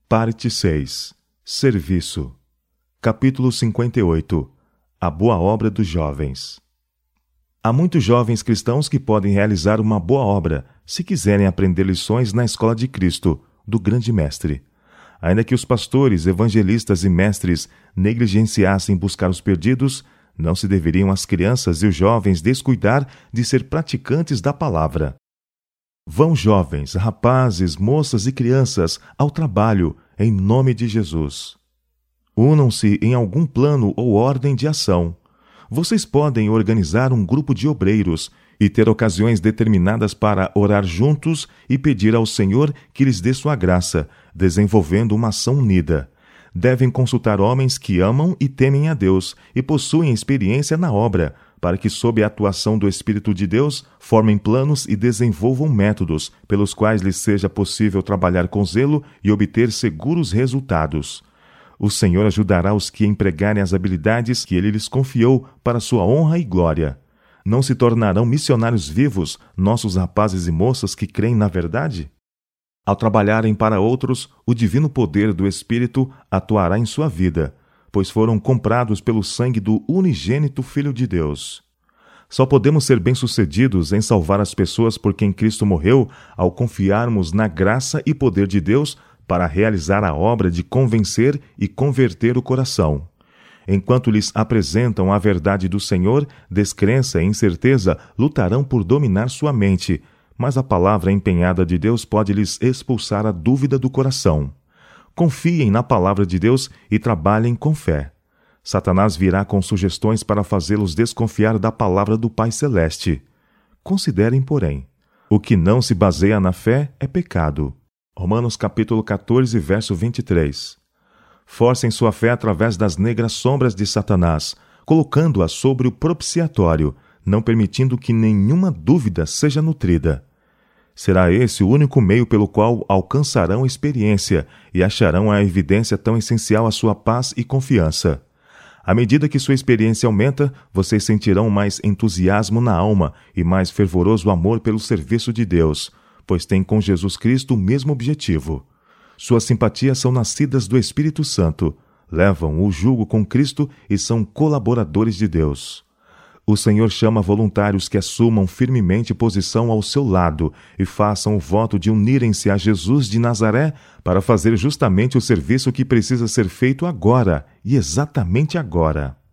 Parte 6. Serviço. Capítulo 58. A boa obra dos jovens. Há muitos jovens cristãos que podem realizar uma boa obra, se quiserem aprender lições na escola de Cristo, do grande mestre. Ainda que os pastores, evangelistas e mestres negligenciassem buscar os perdidos, não se deveriam as crianças e os jovens descuidar de ser praticantes da palavra. Vão jovens, rapazes, moças e crianças ao trabalho, em nome de Jesus. Unam-se em algum plano ou ordem de ação. Vocês podem organizar um grupo de obreiros e ter ocasiões determinadas para orar juntos e pedir ao Senhor que lhes dê sua graça, desenvolvendo uma ação unida. Devem consultar homens que amam e temem a Deus e possuem experiência na obra, para que, sob a atuação do Espírito de Deus, formem planos e desenvolvam métodos pelos quais lhes seja possível trabalhar com zelo e obter seguros resultados. O Senhor ajudará os que empregarem as habilidades que Ele lhes confiou para sua honra e glória. Não se tornarão missionários vivos nossos rapazes e moças que creem na verdade? Ao trabalharem para outros, o divino poder do Espírito atuará em sua vida, pois foram comprados pelo sangue do unigênito Filho de Deus. Só podemos ser bem-sucedidos em salvar as pessoas por quem Cristo morreu ao confiarmos na graça e poder de Deus para realizar a obra de convencer e converter o coração. Enquanto lhes apresentam a verdade do Senhor, descrença e incerteza lutarão por dominar sua mente, mas a palavra empenhada de Deus pode lhes expulsar a dúvida do coração. Confiem na palavra de Deus e trabalhem com fé. Satanás virá com sugestões para fazê-los desconfiar da palavra do Pai Celeste. Considerem, porém, o que não se baseia na fé é pecado. Romanos capítulo 14, verso 23. Forcem sua fé através das negras sombras de Satanás, colocando-a sobre o propiciatório, não permitindo que nenhuma dúvida seja nutrida. Será esse o único meio pelo qual alcançarão experiência e acharão a evidência tão essencial à sua paz e confiança. À medida que sua experiência aumenta, vocês sentirão mais entusiasmo na alma e mais fervoroso amor pelo serviço de Deus, pois têm com Jesus Cristo o mesmo objetivo. Suas simpatias são nascidas do Espírito Santo, levam o jugo com Cristo e são colaboradores de Deus. O Senhor chama voluntários que assumam firmemente posição ao seu lado e façam o voto de unirem-se a Jesus de Nazaré para fazer justamente o serviço que precisa ser feito agora e exatamente agora.